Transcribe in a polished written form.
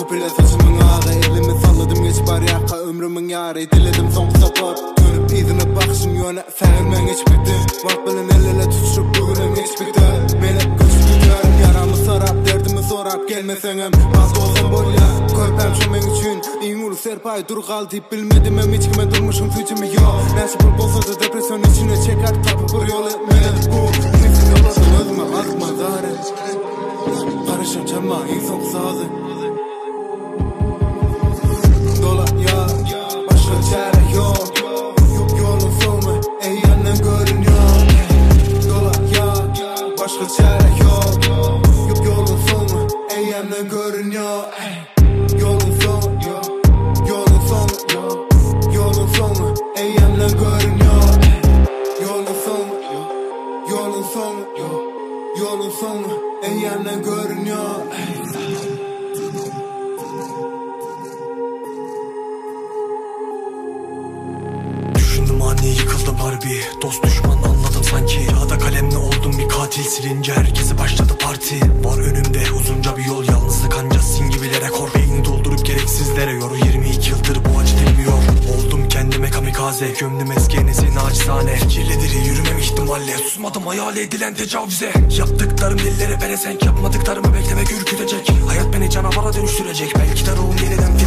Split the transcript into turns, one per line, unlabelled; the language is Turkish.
Köpüle saçımın ağı, elimi salladım geçip arayaka. Ömrümün yarı diledim son sapar. Dönüp izine bakışın yöne sevmen geç bitti. Bak bilin el ele tutuşup bugünüm geç bitti. Beni küçük gidiyorum, yaramı sarap, derdimi sorap gelmesenem. Bazı olsam bol ya, köpem şumen için İyin ulu serpay dur kal deyip bilmedim hem hiç kime durmuşum suçum yok. Nasıl bolsa da depresyon içine çeker tapı bir yol etmeli bu. Nefsin yolladım özüme azma zare. Karışım çama insan sazı. Dola ya, başka çare yok. Yolun sonu ey yandan görünüyor. Dola ya, başka çare yok. Yolun sonu ey yandan görünüyor. Yolun sonu, yolun sonu, yolun sonu ey yandan görünüyor. Yolun sonu, yolun sonu, yolun sonu ey yandan görünüyor.
Düşündüm ani yıkıldı Barbie. Dost düşman anladım sanki. Kağıda kalemle oldum bir katil. Silince herkesi başladı parti. Var önümde uzunca bir yol. Yalnızlık anca sin gibilere kor. Beyni doldurup gereksizlere yoru. 22 yıldır bu acı dinmiyor. Oldum kendime kamikaze. Gömdüm eski enesini naçizane. Kirlidir yürümem ihtimalle. Susmadım hayal edilen tecavüze. Yaptıklarım dillere pelesenk. Yapmadıklarımı beklemek ürkütecek. Hayat beni canavara dönüştürecek. Belki de ruhum yeniden